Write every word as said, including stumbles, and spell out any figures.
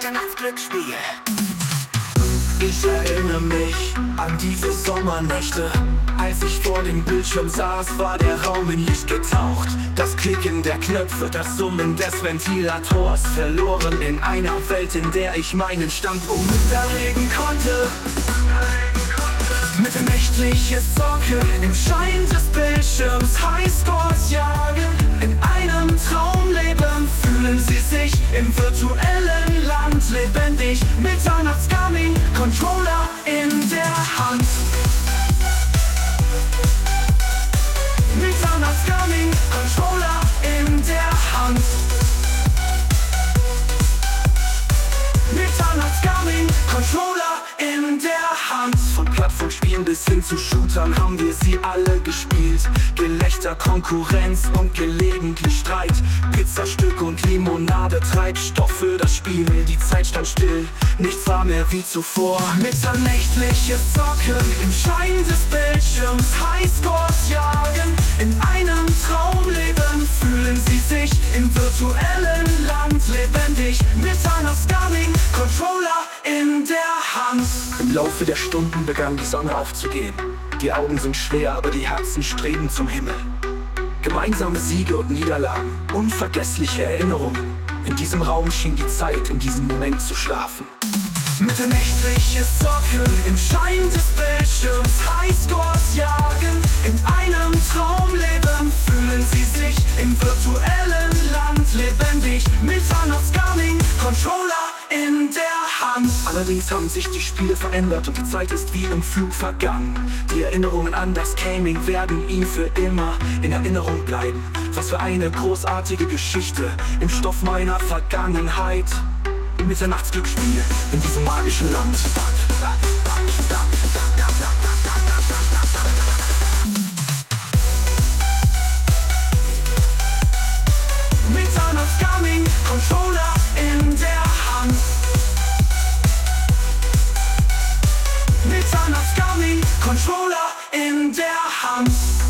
Mitternachtsglücksspiel. Ich erinnere mich an diese Sommernächte. Als ich vor dem Bildschirm saß, war der Raum in Licht getaucht. Das Klicken der Knöpfe, das Summen des Ventilators, verloren in einer Welt, in der ich meinen Standpunkt erregen konnte. Mittenächtliches Zocken im Schein des Bildschirms, Highscores jagen. In einem Traumleben fühlen sie sich im virtuellen Land lebendig. Mitternachtsgaming, Controller in der Hand. Mitternachtsgaming, Controller in der Hand. Mitternachtsgaming, Controller in der Hand. Von Plattformspielen bis hin zu Shootern haben wir sie alle gespielt. Gelächter, Konkurrenz und gelegentlich Streit. Pizzastück und Limonade, Treibstoff für das Spiel. Die Zeit stand still, nichts war mehr wie zuvor. Mitternächtliches Zocken im Schein des Bildschirms, Highscores jagen. In einem Traumleben fühlen sie sich im virtuellen Land lebendig. Mitternachtsgaming, Controller in der Hand. Im Laufe der Stunden begann die Sonne aufzugehen. Die Augen sind schwer, aber die Herzen streben zum Himmel. Gemeinsame Siege und Niederlagen, unvergessliche Erinnerungen. In diesem Raum schien die Zeit in diesem Moment zu schlafen. Mittenächtliches Zocken im Schein des Bildschirms, Highscores jagen. In einem Traumleben fühlen sie sich im virtuellen Land lebendig. Mitternachtsgaming, Controller in der Hand. Allerdings haben sich die Spiele verändert und die Zeit ist wie im Flug vergangen. Die Erinnerungen an das Gaming werden ihm für immer in Erinnerung bleiben. Was für eine großartige Geschichte im Stoff meiner Vergangenheit. Mitternachtsglücksspiel in diesem magischen Land. Mitternachtsgaming, Controller in der Hand. Mitternachtsgaming, Controller in der Hand.